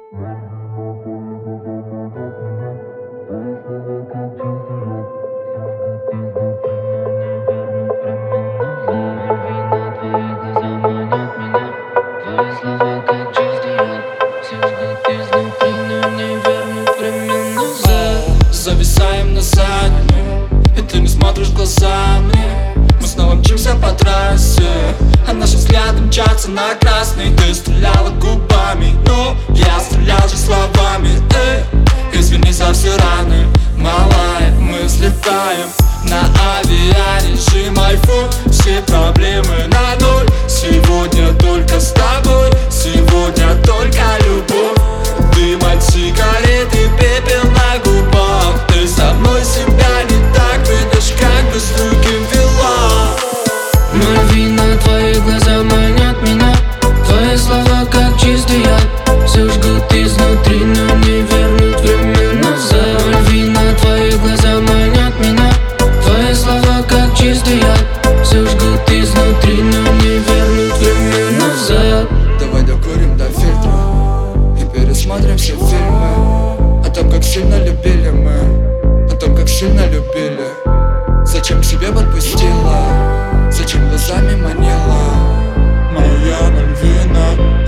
Зависаем на заднем, и ты не смотришь в глаза мне. Мы снова мчимся по трассе, а наши взгляды мчатся на красный. Ты стреляла губами, но я стрелял же словами. Извини за все раны, малая, мы взлетаем на авиарежим iPhone. Все проблемы на ноль, сегодня только с тобой, сегодня только любовь. Дым от сигареты, пепел на губах. Ты со мной себя не так ведешь, как бы с другим вела. Мальвина, твои глаза манят меня, твои слова как чистый яд. Все жгут изнутри, но не вернут время назад. Мальвина, твои глаза манят меня, твои слова как чистый яд. Все жгут изнутри, но не вернут время назад. Давай докурим до фильтра и пересмотрим все фильмы о том, как сильно любили мы, о том, как сильно любили. Зачем к себе подпустила, зачем глазами манила? Моя Мальвина,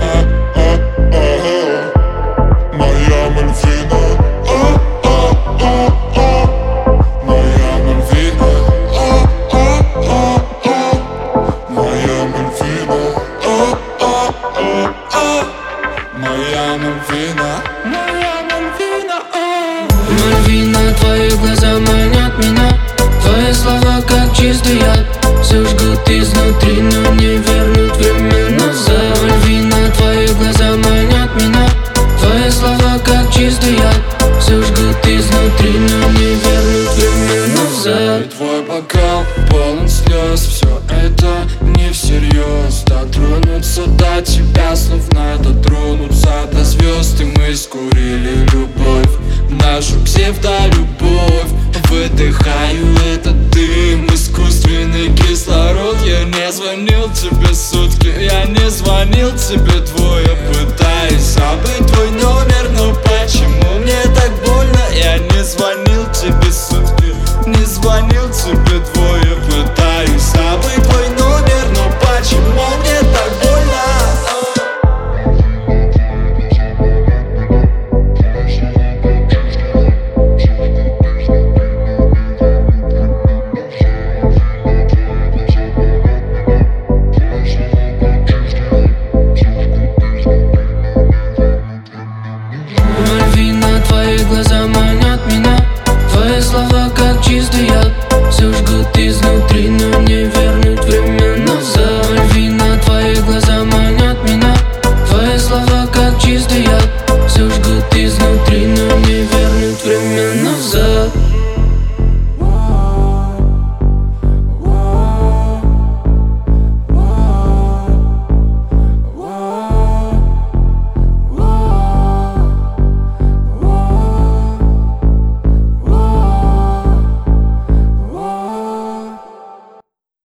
моя Мальвина, моя Мальвина, моя Мальвина, моя Мальвина, моя Мальвина. Мальвина, твои глаза манят меня, твои слова как чистый яд. Все жгут изнутри, но не вернут время назад. Мальвина, твои глаза манят меня, твои слова как чистый яд. Все жгут изнутри, но не вернут время назад. И твой бокал полон слез, все это не всерьез. Дотронуться до тебя, словно дотронуться до звезд. И мы скурили любовь, нашу псевдолюбовь. Выдыхаю этот дым, искусственный кислород. Я не звонил тебе сутки, я не звонил тебе двое. Пытаюсь забыть твой номер, но почему мне так больно? Я не звонил тебе сутки, не звонил тебе двое. Пытаюсь забыть твой номер, но почему мне так больно? Мальвина, твои глаза манят меня, твои слова как чистый яд. Все жгут изнутри, но не вернут время назад. Мальвина, твои глаза манят меня, твои слова как чистый яд. Все жгут изнутри, но не вернут время назад.